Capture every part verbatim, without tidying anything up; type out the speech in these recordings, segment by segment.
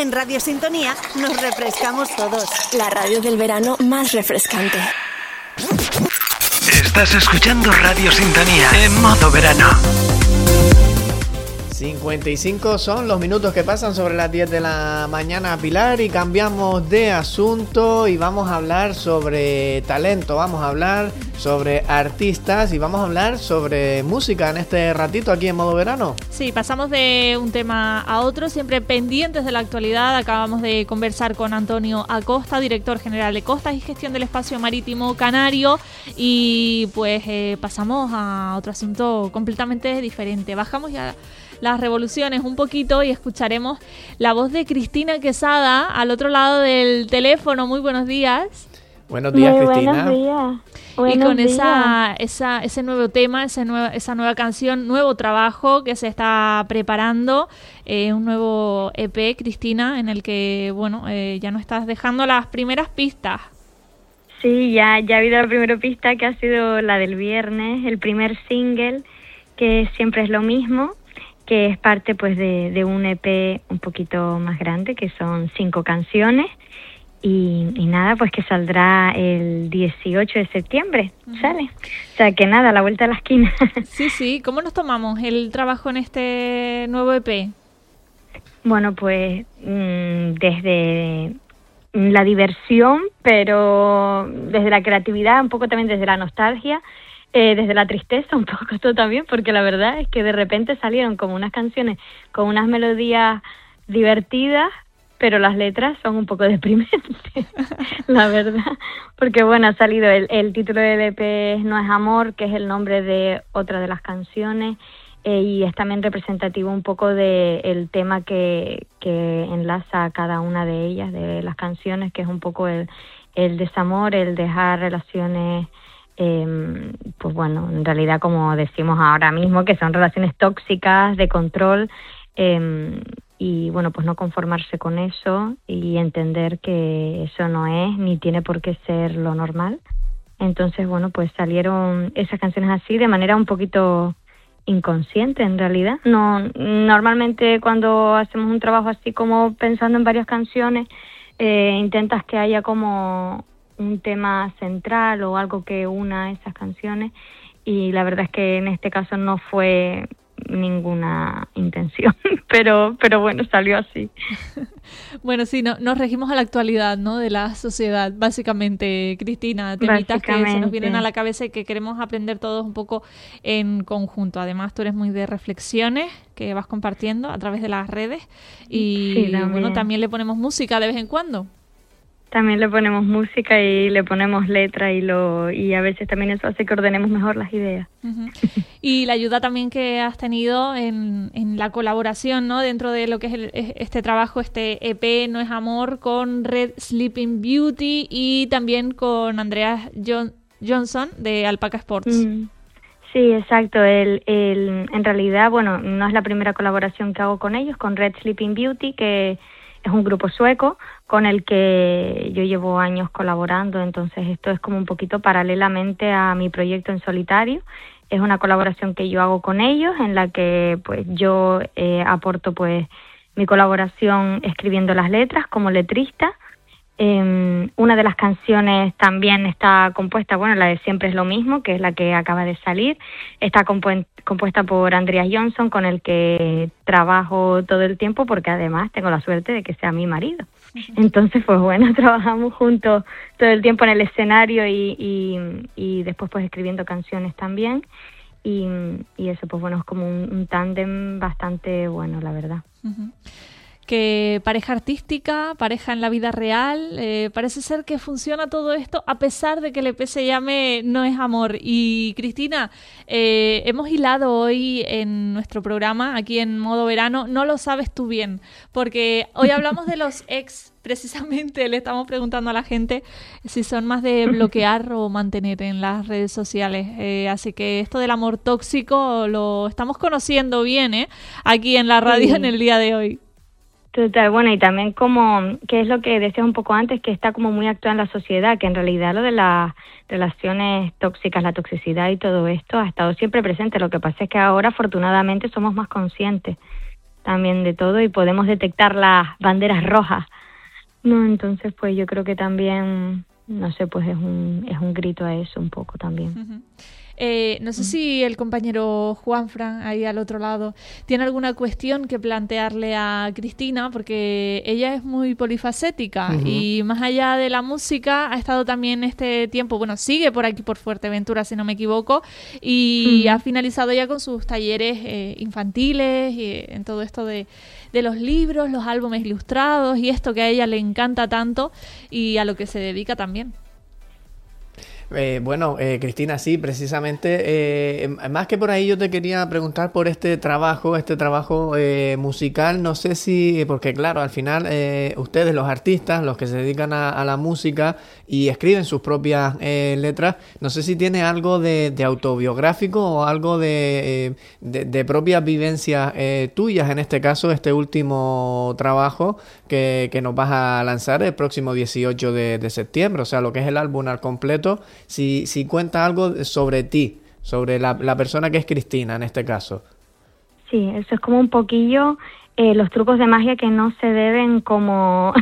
En Radio Sintonía nos refrescamos todos. La radio del verano más refrescante. Estás escuchando Radio Sintonía en modo verano. cincuenta y cinco son los minutos que pasan sobre las diez de la mañana, Pilar, y cambiamos de asunto y vamos a hablar sobre talento, vamos a hablar sobre artistas y vamos a hablar sobre música en este ratito aquí en modo verano. Sí, pasamos de un tema a otro, siempre pendientes de la actualidad. Acabamos de conversar con Antonio Acosta, director general de Costas y Gestión del Espacio Marítimo Canario, y pues eh, pasamos a otro asunto completamente diferente. Bajamos ya las revoluciones un poquito y escucharemos la voz de Cristina Quesada al otro lado del teléfono. Muy buenos días. Buenos días, Muy Cristina. Buenos días. Buenos y con días. esa, esa ese nuevo tema, ese nueva, esa nueva canción, nuevo trabajo que se está preparando, eh, un nuevo E P, Cristina, en el que bueno eh, ya nos estás dejando las primeras pistas. Sí, ya, ya ha habido la primera pista, que ha sido la del viernes, el primer single, que siempre es lo mismo, que es parte pues de, de un E P un poquito más grande, que son cinco canciones, y, y nada, pues que saldrá el dieciocho de septiembre, uh-huh. sale. O sea que nada, a la vuelta de la esquina. Sí, sí, ¿cómo nos tomamos el trabajo en este nuevo E P? Bueno, pues mmm, desde la diversión, pero desde la creatividad, un poco también desde la nostalgia, Eh, desde la tristeza un poco esto también, porque la verdad es que de repente salieron como unas canciones con unas melodías divertidas, pero las letras son un poco deprimentes, la verdad, porque bueno, ha salido el, el título del E P es No es amor, que es el nombre de otra de las canciones, eh, y es también representativo un poco de el tema que, que enlaza a cada una de ellas, de las canciones, que es un poco el, el desamor, el dejar relaciones. Eh, pues bueno, en realidad, como decimos ahora mismo, que son relaciones tóxicas, de control, eh, y bueno, pues no conformarse con eso y entender que eso no es ni tiene por qué ser lo normal. Entonces, bueno, pues salieron esas canciones así de manera un poquito inconsciente, en realidad. No, normalmente cuando hacemos un trabajo así, como pensando en varias canciones, eh, intentas que haya como un tema central o algo que una esas canciones, y la verdad es que en este caso no fue ninguna intención, pero pero bueno, salió así. Bueno, sí, no, nos regimos a la actualidad, ¿no?, de la sociedad, básicamente, Cristina, temitas que se nos vienen a la cabeza y que queremos aprender todos un poco en conjunto. Además, tú eres muy de reflexiones que vas compartiendo a través de las redes y sí, también. Bueno, también le ponemos música de vez en cuando. También le ponemos música y le ponemos letra y lo y a veces también eso hace que ordenemos mejor las ideas. Uh-huh. Y la ayuda también que has tenido en, en la colaboración, ¿no?, dentro de lo que es el, este trabajo, este E P No es amor, con Red Sleeping Beauty y también con Andrea John, Johnson de Alpaca Sports. Mm. Sí, exacto. El, el, en realidad, bueno, no es la primera colaboración que hago con ellos, con Red Sleeping Beauty, que es un grupo sueco con el que yo llevo años colaborando, entonces esto es como un poquito paralelamente a mi proyecto en solitario. Es una colaboración que yo hago con ellos, en la que pues yo eh, aporto pues mi colaboración escribiendo las letras como letrista. Eh, una de las canciones también está compuesta, bueno, la de Siempre es lo mismo, que es la que acaba de salir, está compu- compuesta por Andreas Johnson, con el que trabajo todo el tiempo, porque además tengo la suerte de que sea mi marido. Entonces, pues bueno, trabajamos juntos todo el tiempo en el escenario y, y, y después pues escribiendo canciones también. Y, y eso, pues bueno, es como un, un tándem bastante bueno, la verdad. Uh-huh. Que pareja artística, pareja en la vida real, eh, parece ser que funciona todo esto a pesar de que el E P se llame No es amor. Y Cristina, eh, hemos hilado hoy en nuestro programa, aquí en modo verano, No lo sabes tú bien, porque hoy hablamos de los ex, precisamente le estamos preguntando a la gente si son más de bloquear o mantener en las redes sociales, eh, así que esto del amor tóxico lo estamos conociendo bien, ¿eh?, aquí en la radio, sí, en el día de hoy. Total, bueno, y también como, que es lo que decías un poco antes, que está como muy actual en la sociedad, que en realidad lo de las relaciones tóxicas, la toxicidad y todo esto ha estado siempre presente. Lo que pasa es que ahora, afortunadamente, somos más conscientes. también de todo y podemos detectar las banderas rojas, ¿no? Entonces, pues yo creo que también, no sé, pues es un, es un grito a eso un poco también. Uh-huh. Eh, no sé si el compañero Juanfran, ahí al otro lado, tiene alguna cuestión que plantearle a Cristina, porque ella es muy polifacética uh-huh. y más allá de la música ha estado también este tiempo, bueno, sigue por aquí por Fuerteventura, si no me equivoco, y uh-huh. ha finalizado ya con sus talleres eh, infantiles y en todo esto de, de los libros, los álbumes ilustrados y esto que a ella le encanta tanto y a lo que se dedica también. Eh, bueno, eh, Cristina, sí, precisamente, eh, más que por ahí yo te quería preguntar por este trabajo, este trabajo eh, musical, no sé si, porque claro, al final eh, ustedes, los artistas, los que se dedican a, a la música y escriben sus propias eh, letras, no sé si tiene algo de, de autobiográfico o algo de, eh, de, de propias vivencias eh, tuyas, en este caso, este último trabajo que, que nos vas a lanzar el próximo dieciocho de, de septiembre, o sea, lo que es el álbum al completo. Si, si cuenta algo sobre ti, sobre la, la persona que es Cristina en este caso. Sí, eso es como un poquillo eh, los trucos de magia que no se deben como...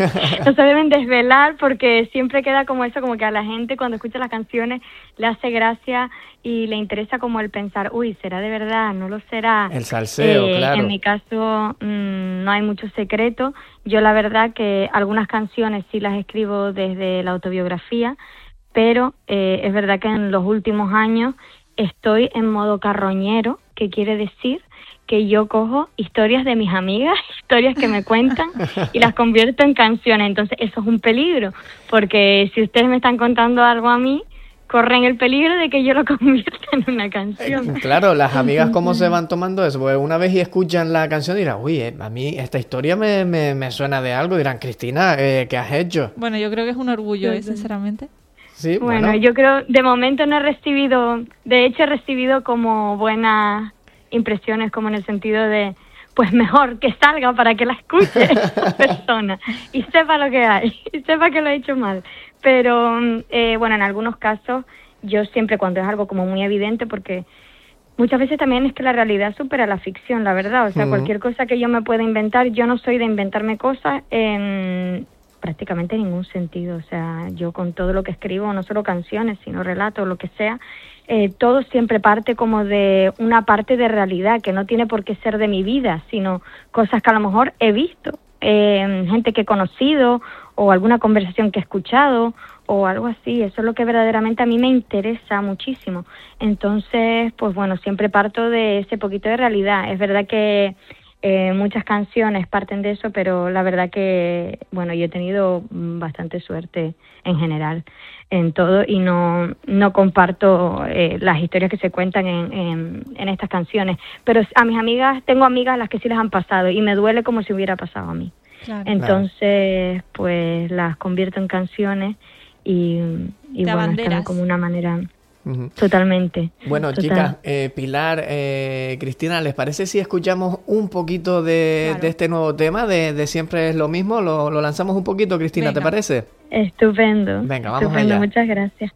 no se deben desvelar porque siempre queda como eso, como que a la gente cuando escucha las canciones le hace gracia y le interesa como el pensar, uy, ¿será de verdad? ¿No lo será? El salseo, eh, claro. En mi caso mmm, no hay mucho secreto. Yo la verdad que algunas canciones sí las escribo desde la autobiografía, pero eh, es verdad que en los últimos años estoy en modo carroñero, que quiere decir que yo cojo historias de mis amigas, historias que me cuentan y las convierto en canciones. Entonces eso es un peligro, porque si ustedes me están contando algo a mí, corren el peligro de que yo lo convierta en una canción. Eh, claro, las amigas cómo se van tomando eso, porque una vez y escuchan la canción dirán, uy, eh, a mí esta historia me, me, me suena de algo, dirán, Cristina, eh, ¿qué has hecho? Bueno, yo creo que es un orgullo, eh, sinceramente. Sí, bueno, bueno, yo creo, de momento no he recibido, de hecho he recibido como buenas impresiones, como en el sentido de, pues mejor que salga para que la escuche esa persona y sepa lo que hay, y sepa que lo he hecho mal. Pero, eh, bueno, en algunos casos, yo siempre cuando es algo como muy evidente, porque muchas veces también es que la realidad supera la ficción, la verdad, o sea, uh-huh. cualquier cosa que yo me pueda inventar, yo no soy de inventarme cosas en... prácticamente ningún sentido, o sea, yo con todo lo que escribo, no solo canciones, sino relatos, lo que sea, eh, todo siempre parte como de una parte de realidad, que no tiene por qué ser de mi vida, sino cosas que a lo mejor he visto, eh, gente que he conocido, o alguna conversación que he escuchado, o algo así. Eso es lo que verdaderamente a mí me interesa muchísimo. Entonces, pues bueno, siempre parto de ese poquito de realidad. Es verdad que Eh, muchas canciones parten de eso, pero la verdad que, bueno, yo he tenido bastante suerte en general en todo y no no comparto eh, las historias que se cuentan en, en, en estas canciones, pero a mis amigas, tengo amigas a las que sí les han pasado y me duele como si hubiera pasado a mí. Claro. Entonces, pues las convierto en canciones y, y bueno, es como una manera... Uh-huh. Totalmente. Bueno, Total. chicas, eh, Pilar, eh, Cristina, ¿les parece si escuchamos un poquito de, claro. de este nuevo tema de, de Siempre es lo mismo? Lo, lo lanzamos un poquito, Cristina, Venga. ¿te parece? Estupendo. Venga, vamos Estupendo, allá. Muchas gracias.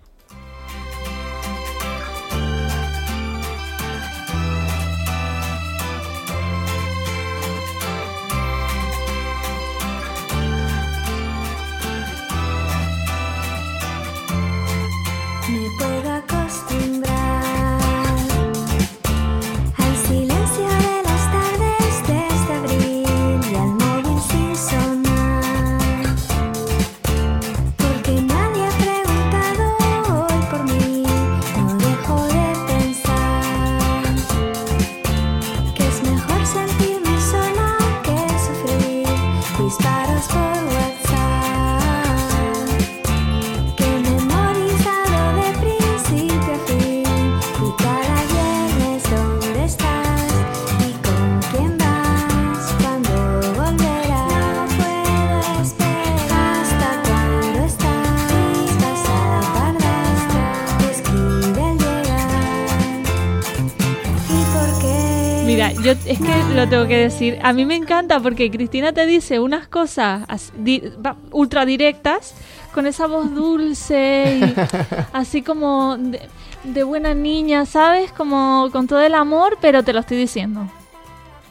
Mira, yo es que lo tengo que decir, a mí me encanta porque Cristina te dice unas cosas así, di, ultra directas, con esa voz dulce y así como de, de buena niña, ¿sabes? Como con todo el amor, pero te lo estoy diciendo.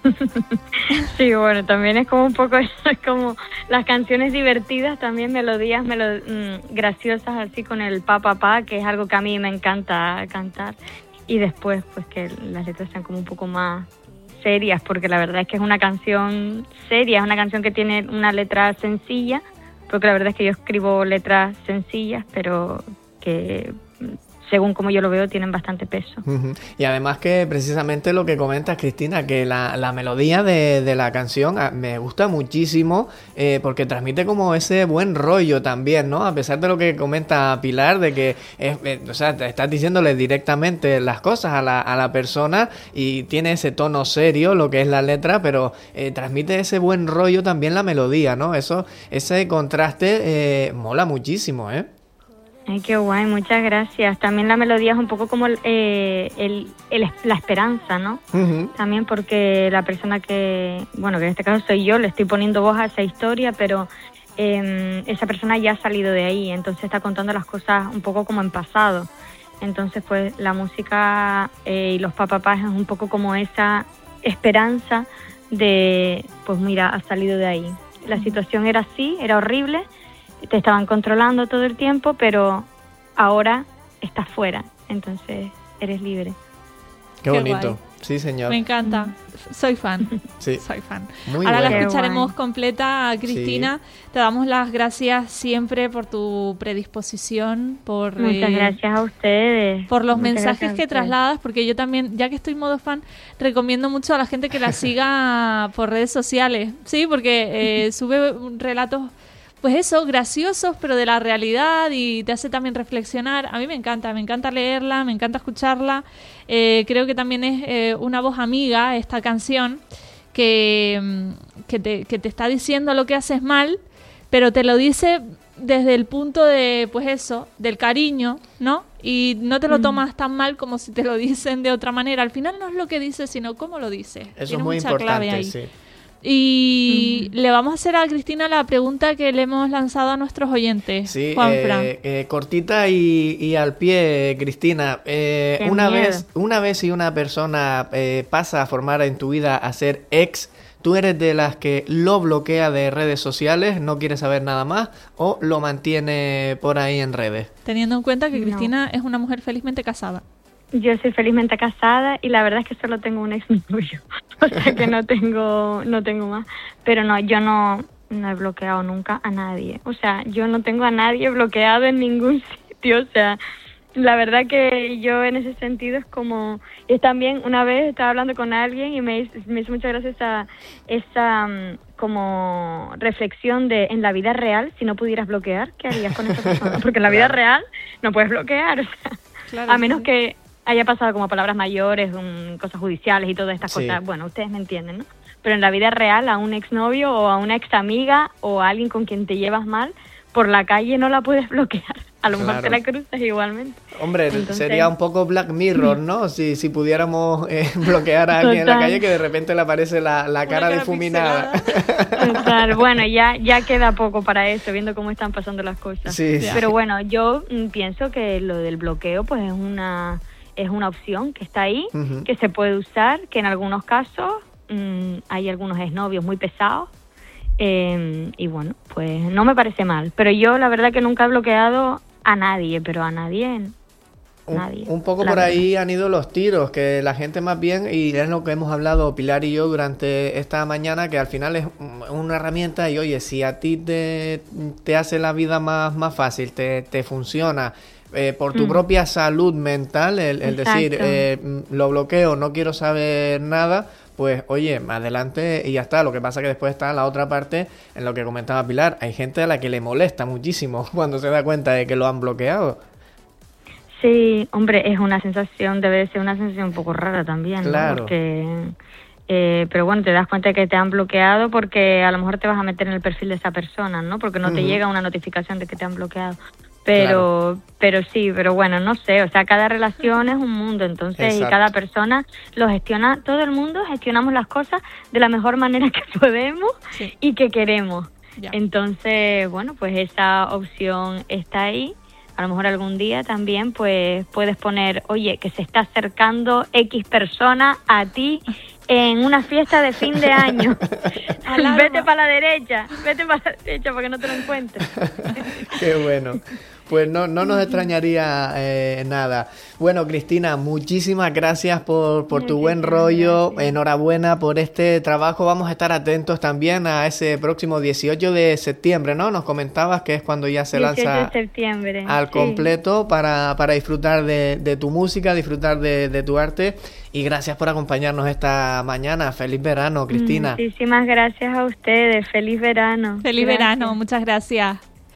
Sí, bueno, también es como un poco es como las canciones divertidas, también melodías melo- mmm, graciosas, así con el pa pa pa, que es algo que a mí me encanta cantar, y después pues que las letras sean como un poco más serias, porque la verdad es que es una canción seria, es una canción que tiene una letra sencilla, porque la verdad es que yo escribo letras sencillas, pero que según como yo lo veo, tienen bastante peso. Uh-huh. Y además que precisamente lo que comentas, Cristina, que la, la melodía de, de la canción a, me gusta muchísimo, eh, porque transmite como ese buen rollo también, ¿no? A pesar de lo que comenta Pilar, de que es, eh, o sea, te estás diciéndole directamente las cosas a la, a la persona y tiene ese tono serio, lo que es la letra, pero eh, transmite ese buen rollo también la melodía, ¿no? Eso, ese contraste eh, mola muchísimo, ¿eh? Ay, qué guay, muchas gracias. También la melodía es un poco como el, eh, el, el, la esperanza, ¿no? Uh-huh. También porque la persona que, bueno, que en este caso soy yo, le estoy poniendo voz a esa historia, pero eh, esa persona ya ha salido de ahí, entonces está contando las cosas un poco como en pasado. Entonces, pues, la música eh, y los papapás es un poco como esa esperanza de, pues mira, has salido de ahí. La situación era así, era horrible, te estaban controlando todo el tiempo, pero ahora estás fuera, entonces eres libre. Qué, Qué bonito. Guay. Sí, señor. Me encanta. Soy fan. Sí. Soy fan. Muy Ahora bueno. la escucharemos completa, Cristina. Sí. Te damos las gracias siempre por tu predisposición, por Muchas eh, gracias a ustedes. Por los Muchas mensajes que trasladas, porque yo también, ya que estoy modo fan, recomiendo mucho a la gente que la siga por redes sociales. Sí, porque eh, sube relatos, pues eso, graciosos, pero de la realidad, y te hace también reflexionar. A mí me encanta, me encanta leerla, me encanta escucharla. Eh, creo que también es eh, una voz amiga esta canción que, que, te, que te está diciendo lo que haces mal, pero te lo dice desde el punto de, pues eso, del cariño, ¿no? Y no te lo tomas tan mal como si te lo dicen de otra manera. Al final no es lo que dice, sino cómo lo dice. Eso Tiene es muy mucha importante, clave ahí. sí. Y mm. le vamos a hacer a Cristina la pregunta que le hemos lanzado a nuestros oyentes. Sí, Juanfran. Eh, eh, cortita y, y al pie, Cristina. Eh, una miedo. vez, una vez si una persona eh, pasa a formar en tu vida a ser ex, ¿tú eres de las que lo bloquea de redes sociales, no quiere saber nada más, o lo mantiene por ahí en redes? Teniendo en cuenta que No. Cristina es una mujer felizmente casada. Yo soy felizmente casada y la verdad es que solo tengo un exnovio, o sea que no tengo no tengo más. Pero no, yo no, no he bloqueado nunca a nadie. O sea, yo no tengo a nadie bloqueado en ningún sitio. O sea, la verdad que yo en ese sentido es como... Y también una vez estaba hablando con alguien y me hizo, me hizo mucha gracia esa, esa um, como reflexión de en la vida real, si no pudieras bloquear, ¿qué harías con esa persona? Porque en la vida real no puedes bloquear, o sea, claro, a menos sí. que haya pasado como palabras mayores, um, cosas judiciales y todas estas Sí. cosas. Bueno, ustedes me entienden, ¿no? Pero en la vida real a un exnovio o a una examiga o a alguien con quien te llevas mal, por la calle no la puedes bloquear. A lo mejor Claro. te la cruzas igualmente. Hombre, Entonces- sería un poco Black Mirror, ¿no? Si, si pudiéramos eh, bloquear a alguien en la Total. calle que de repente le aparece la, la cara cara difuminada. Total, bueno, ya ya queda poco para eso, viendo cómo están pasando las cosas. Sí, sí. Pero bueno, yo mm, pienso que lo del bloqueo pues es una es una opción que está ahí, Ujú. que se puede usar, que en algunos casos mm, hay algunos exnovios muy pesados, eh, y bueno, pues no me parece mal. Pero yo la verdad que nunca he bloqueado a nadie, pero a nadie, Un, nadie. un poco la por verdad. ahí han ido los tiros, que la gente más bien, y es lo que hemos hablado Pilar y yo durante esta mañana, que al final es un- una herramienta y oye, si a ti te, te hace la vida más, más fácil, te, te funciona, eh, por tu Mm. propia salud mental, el, el decir, Exacto. eh, mm, lo bloqueo, no quiero saber nada, pues oye, adelante y ya está. Lo que pasa que después está la otra parte, en lo que comentaba Pilar, hay gente a la que le molesta muchísimo cuando se da cuenta de que lo han bloqueado. Sí, hombre, es una sensación, debe de ser una sensación un poco rara también, ¿no? Claro. Porque, eh, pero bueno, te das cuenta de que te han bloqueado porque a lo mejor te vas a meter en el perfil de esa persona, ¿no? Porque no te Ujú. llega una notificación de que te han bloqueado. Pero, pero sí, pero bueno, no sé, o sea, cada relación es un mundo, entonces, Exacto. y cada persona lo gestiona, todo el mundo gestionamos las cosas de la mejor manera que podemos Sí. y que queremos. Ya. Entonces, bueno, pues esa opción está ahí. A lo mejor algún día también pues puedes poner, oye, que se está acercando X persona a ti en una fiesta de fin de año. Alarma. Vete para la derecha, vete para la derecha para que no te lo encuentres. Qué bueno. Pues no, no nos extrañaría eh, nada. Bueno, Cristina, muchísimas gracias por, por tu buen rollo. Gracias. Enhorabuena por este trabajo. Vamos a estar atentos también a ese próximo dieciocho de septiembre, ¿no? Nos comentabas que es cuando ya se lanza de septiembre, al sí. completo para, para disfrutar de, de tu música, disfrutar de, de tu arte. Y gracias por acompañarnos esta mañana. Feliz verano, Cristina. Muchísimas gracias a ustedes. Feliz verano. Feliz gracias. verano. Muchas gracias.